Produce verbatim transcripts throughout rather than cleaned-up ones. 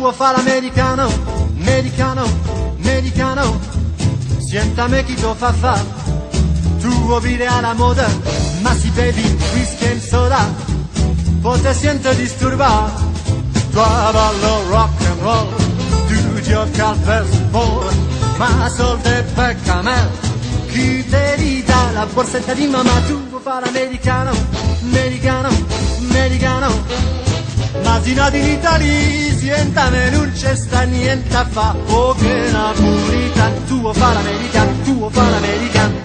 vuoi fare l'americano, americano, americano, sientame chi ti fa fa, tu vuoi vivere alla moda, ma si bevi whisky e soda, poi ti senti disturbato, tu ballo rock and roll, tu giochi al baseball, ma soldi per camel, chi te li dà la borsetta di mamma, tu vuoi fare l'americano, americano, americano, ma si nati in Italia, sientame non c'è sta niente a fa, oh che napolitano, tu vuoi fare l'americano, tu vuoi fare l'americano.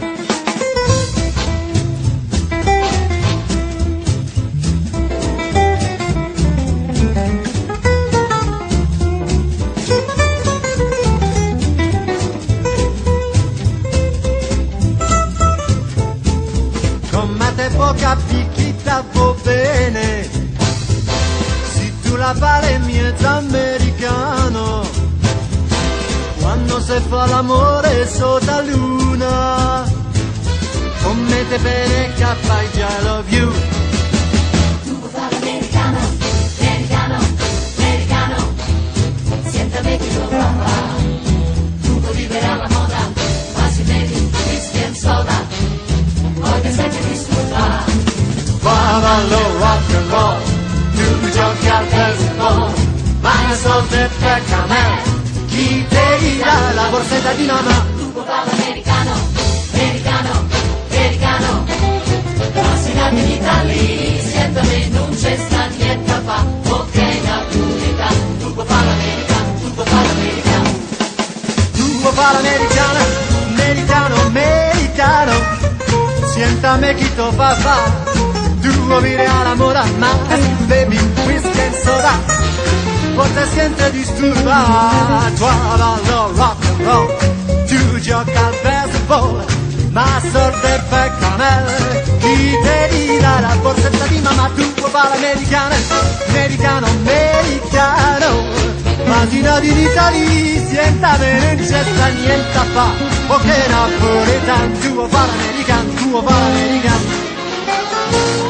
Come te può capire chi ti va bene, se tu la pare miezza americano, quando si fa l'amore sotto la luna, come te bene che fai già love you. Tu vuoi fare l'americano, americano, americano, sientami chi lo fa fa, tu vuoi vivere alla moda, ma si bevi whisky e soda, poi ti senti disturbato. Ballo rock and roll, tu giochi al baseball, ma soldi per camel, chi te li dà la borsetta di mamma? Tu vuoi fare l'americano, americano, americano, ma si nati in Italia, sientami non c'è sta niente a fa, ok napolità, tu vuoi fare l'americano, tu vuoi fare l'americano. Tu vuoi fare l'americano, americano, americano, sientame chi ti fa fa, tu vuoi vivere alla moda, ma bevi whisky e soda, poi ti senti disturbato, tu ballo rock and roll, tu giochi al baseball, ma sorte per camel, chi te li dà la borsetta di mamma, tu vuoi fare l'americano, americano, americano, ma si nati in Italia, sientame non c'è sta niente a fa, ok napoletano, tu vuoi fare l'americano, tu vuoi fare l'americano.